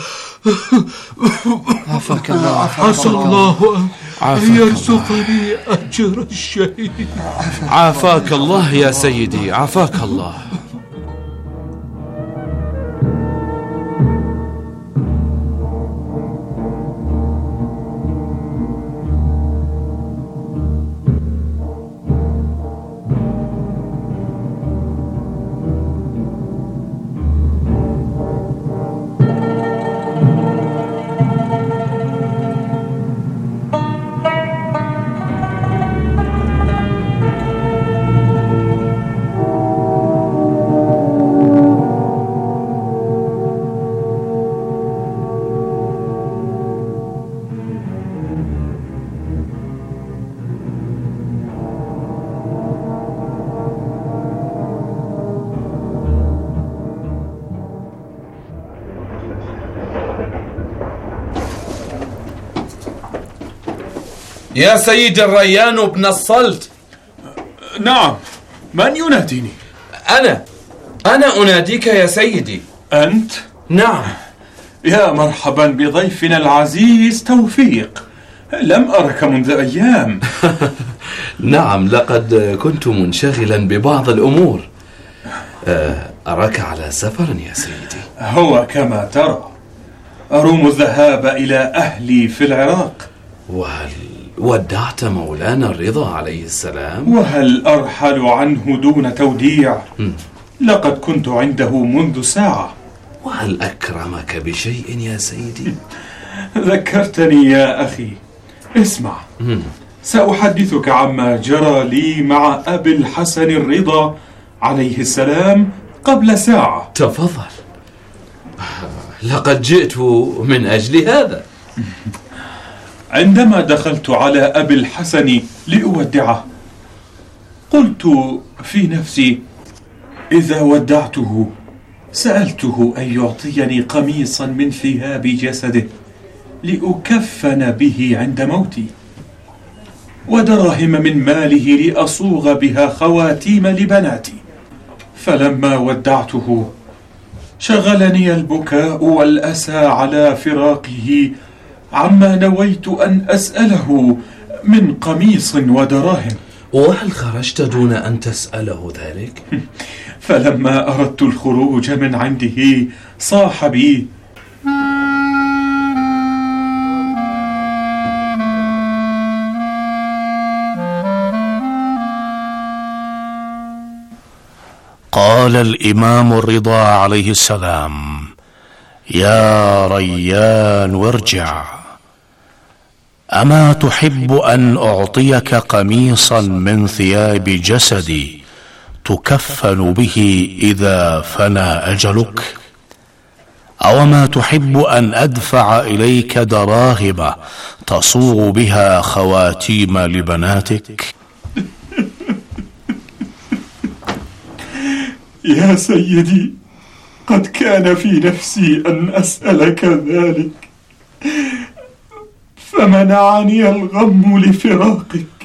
Speaker 16: عافاك الله.
Speaker 15: عسى الله أن يرزقني أجر الشهيد.
Speaker 12: عافاك الله يا سيدي، عافاك الله.
Speaker 17: يا سيد الريان بن الصلت.
Speaker 13: نعم، من يناديني؟
Speaker 17: أنا أنا أناديك يا سيدي.
Speaker 13: أنت؟
Speaker 17: نعم.
Speaker 13: يا مرحبا بضيفنا العزيز توفيق، لم أرك منذ أيام.
Speaker 17: نعم، لقد كنت منشغلا ببعض الأمور. أراك على سفر يا سيدي.
Speaker 13: هو كما ترى، أروم الذهاب إلى أهلي في العراق.
Speaker 17: وهل ودعت مولانا الرضا عليه السلام؟
Speaker 13: وهل أرحل عنه دون توديع؟ م. لقد كنت عنده منذ ساعة.
Speaker 17: وهل أكرمك بشيء يا سيدي؟
Speaker 13: ذكرتني يا أخي. اسمع، م. سأحدثك عما جرى لي مع أبي الحسن الرضا عليه السلام قبل ساعة.
Speaker 17: تفضل. لقد جئت من أجل هذا.
Speaker 13: عندما دخلت على أبي الحسن لأودعه، قلت في نفسي إذا ودعته سألته أن يعطيني قميصا من ثياب جسده لأكفن به عند موتي، ودراهم من ماله لأصوغ بها خواتيم لبناتي. فلما ودعته شغلني البكاء والأسى على فراقه عما نويت أن أسأله من قميص ودراهم.
Speaker 17: وهل خرجت دون أن تسأله ذلك؟
Speaker 13: فلما أردت الخروج من عنده صاح بي:
Speaker 10: قال الإمام الرضا عليه السلام: يا ريان وارجع، أما تحب أن أعطيك قميصا من ثياب جسدي تكفن به إذا فنى أجلك؟ أوما تحب أن أدفع إليك دراهم تصوغ بها خواتيم لبناتك؟
Speaker 13: يا سيدي، قد كان في نفسي أن أسألك ذلك، فمنعني الغم لفراقك.